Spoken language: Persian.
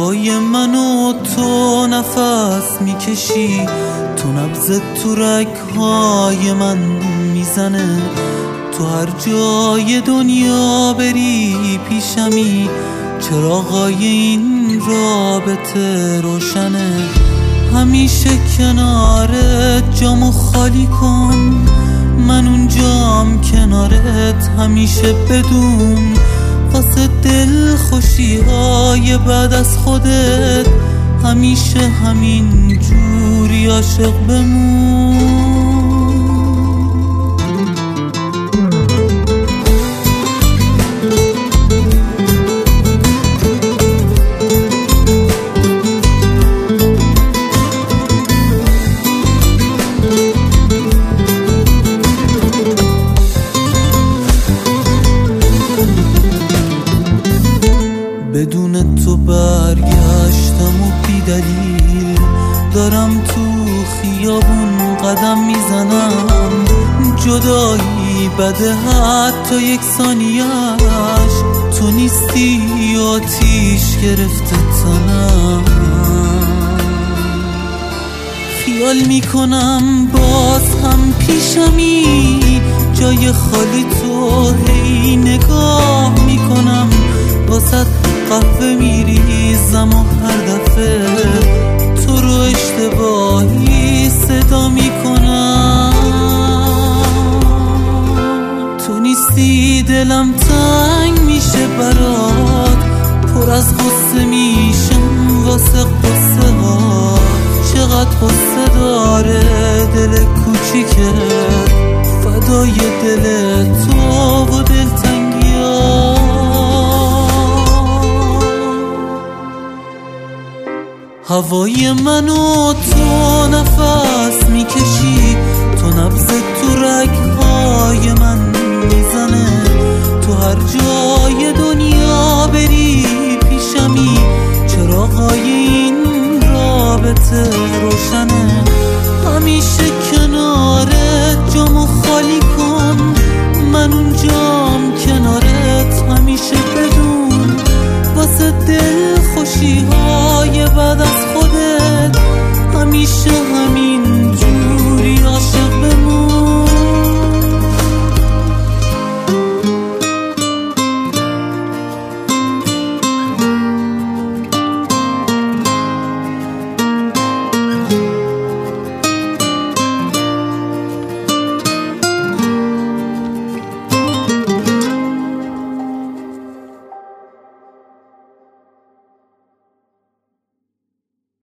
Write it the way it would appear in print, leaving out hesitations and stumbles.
هوای من و تو نفس میکشی، تو نبض تو رگ‌های من میزنه، تو هر جای دنیا بری پیشمی، چراغای این رابطه روشنه. همیشه کنارت جامو خالی کن، من اونجام کنارت همیشه بدون، واسه دل خوشی های بعد از خودت همیشه همین جوری عاشق بمون. بدون تو برگشتم و بی دلیل دارم تو خیابون قدم میزنم، جدایی بده حتی یک ثانیه‌اش، تو نیستی آتیش گرفته تنم، خیال میکنم باز هم پیشمی، جای خالی تو هی نگاه میکنم، واسه قهوه میریزم و هر دفعه تو رو اشتباهی صدا میکنم، تو نیستی دلم تنگ میشه برات، پر از غصه میشم واسه قصه ها، چقدر قصه داره دل کوچیکت، فدای دل تو و دلتنگی ها. هوای من و تو نفس میکشی، تو نبض تو رگ‌های من میزنه، تو هر جای دنیا بری پیشمی، چراغای این رابطه روشنه. همیشه کنارت جامو خالی کن، من اونجام کنارت همیشه بدون، واسه دل خوشی های بعد از